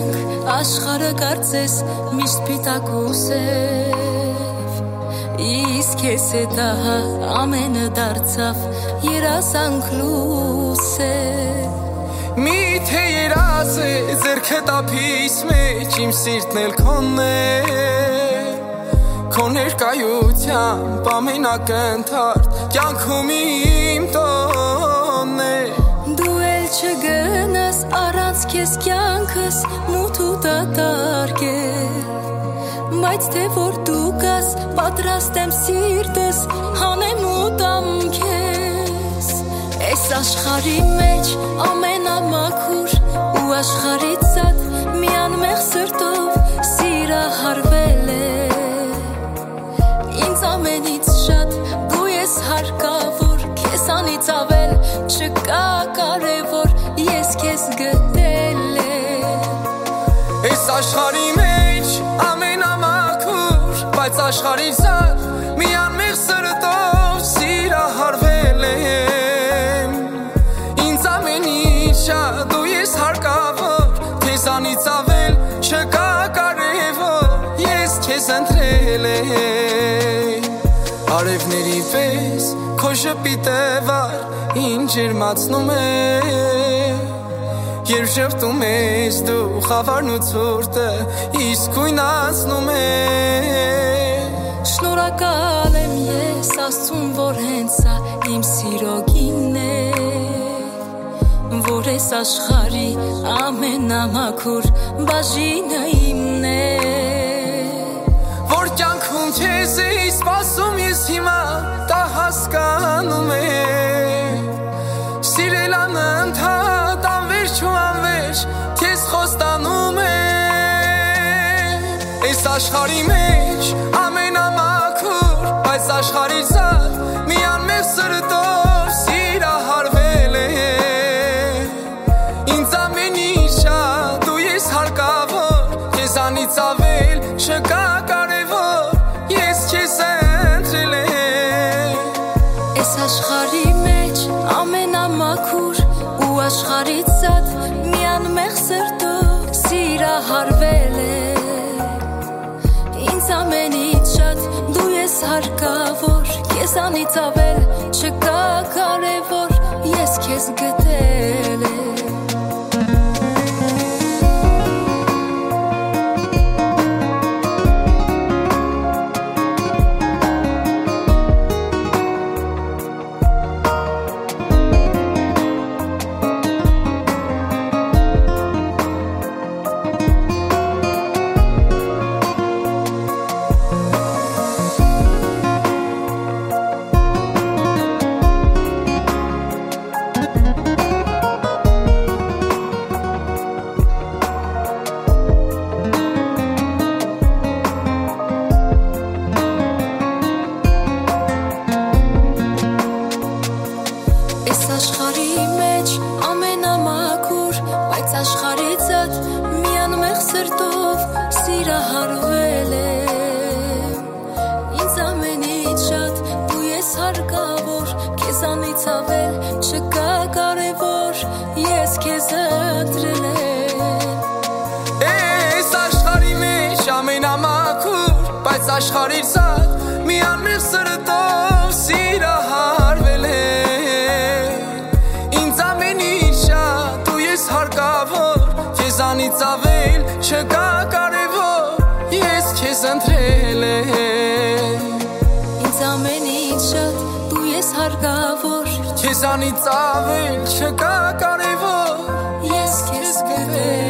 կյանք աշխարհը կարծես միշտ պիտակուսև իսկ ես դա ամենը դարձավ երազանք լուսև Միթե երազ է ձերքը տափիս մեջ իմ սիրտն էլ քոնն է Քո ներկայությամբ ամենակնդարդ կյանքում իմ տոնն է Դու էլ չգնաս առանց քեզ կյանքս մութ ու դատարկ է Բայց թե որ դու գաս պատրաստ եմ սիրտս հանեմ ու տամ քեզ Այս աշխարհի մեջ ամենամաքուր ու աշխարհից ցած մի անմեղ սրտով սիրահարվել է Ինձ ամենից շատ դու ես հարկավոր քեզանից ավել չկա կարևոր ես քեզ գտել եմ Այս աշխարհի մեջ ամենամաքուր բայց աշխարհից ցած մի անմեղ սրտով սիրահարվել եմ Ինձ ամենից շատ դու ես հարկավոր քեզանից ավել չկա կարևոր ես քեզ ընտրել եմ Արևների պես քո շպիտը վար ինձ ջերմացնում է Երբ շփվում ես դու խավարն ու ցուրտը իսկույն անցնում է Շնորհակալ եմ ես Աստծուն որ հենց սա իմ սիրո գինն է Որ ես աշխարհի ամենամաքուր բաժինը իմն է Որ կյանքում քեզ էի սպասում ես հիմա դա հասկանում եմ Սիրել անընդհատ անվերջ ու անվերջ քեզ խոստանում եմ Այս աշխարհի մեջ ամենամաքուր բայց աշխարհից ցած մի անմեղ սրտով սիրահարվել եմ Ինձ ամենից շատ դու ես հարկավոր քեզանից ավել չկա կարևոր ես քեզ ընտրել եմ Այս աշխարհի մեջ ամենամաքուր ու աշխարհից ցած մի անմեղ սրտով սիրահարվել է Ինձ ամենից շատ դու ես հարկավոր քեզանից ավել չկա կարևոր ես քեզ գտել եմ Աշխարհի մեջ ամենամաքուր բայց աշխարհից ցած մի անմեղ սրտով սիրահարվել եմ Ինձ ամենից շատ դու ես հարկավոր քեզանից ավել չկա կարևոր ես քեզ ընտրել եմ Այս աշխարհի մեջ ամենամաքուր բայց աշխարհից ցած մի անմեղ սրտով սիրահարվել հարկավոր քեզանից ավել չկա կարևոր ես քեզ ընտրել եմ Ինձ ամենից շատ դու ես հարկավոր քեզանից ավել չկա կարևոր ես քեզ գտել